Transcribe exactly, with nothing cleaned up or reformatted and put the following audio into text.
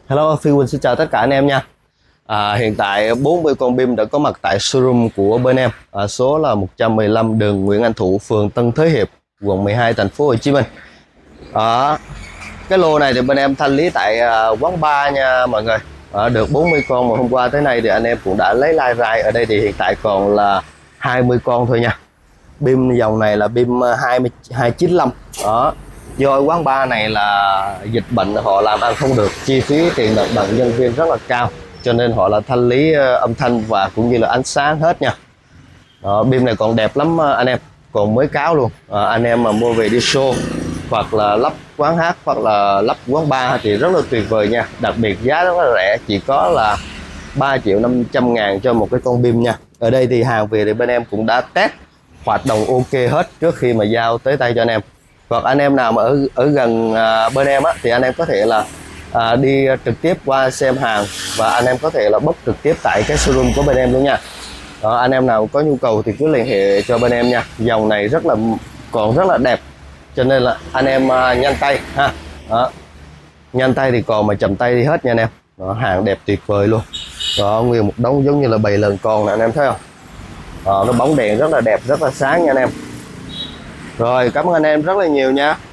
Hello, Phi Quỳnh xin chào tất cả anh em nha. À, hiện tại bốn mươi con bim đã có mặt tại showroom của bên em. À, số là một trăm mười lăm đường Nguyễn Anh Thụ, phường Tân Thới Hiệp, quận mười hai, thành phố Hồ Chí Minh. À, cái lô này thì bên em thanh lý tại à, quán bar nha mọi người. À, được bốn mươi con mà hôm qua tới nay thì anh em cũng đã lấy like rai. Ở đây thì hiện tại còn là hai mươi con thôi nha. Bim dòng này là bim hai chín lăm. Đó. Do quán bar này là dịch bệnh, họ làm ăn không được, chi phí tiền mặt bằng nhân viên rất là cao, cho nên họ là thanh lý âm thanh và cũng như là ánh sáng hết nha. Đó, bim này còn đẹp lắm anh em, còn mới cáo luôn. À, anh em mà mua về đi show hoặc là lắp quán hát hoặc là lắp quán bar thì rất là tuyệt vời nha. Đặc biệt giá rất là rẻ, chỉ có là ba triệu năm trăm ngàn cho một cái con bim nha. Ở đây thì hàng về thì bên em cũng đã test hoạt động ok hết trước khi mà giao tới tay cho anh em. Hoặc anh em nào mà ở ở gần à, bên em á, thì anh em có thể là à, đi trực tiếp qua xem hàng và anh em có thể là bốc trực tiếp tại cái showroom của bên em luôn nha. Đó, anh em nào có nhu cầu thì cứ liên hệ cho bên em nha. Dòng này rất là còn rất là đẹp, cho nên là anh em à, nhanh tay ha. Đó. Nhanh tay thì còn, mà chậm tay đi hết nha anh em. Đó, hàng đẹp tuyệt vời luôn. Đó, nguyên một đống giống như là bầy lợn con nè anh em thấy không? Đó, nó bóng đèn rất là đẹp, rất là sáng nha anh em. Rồi, cảm ơn anh em rất là nhiều nha.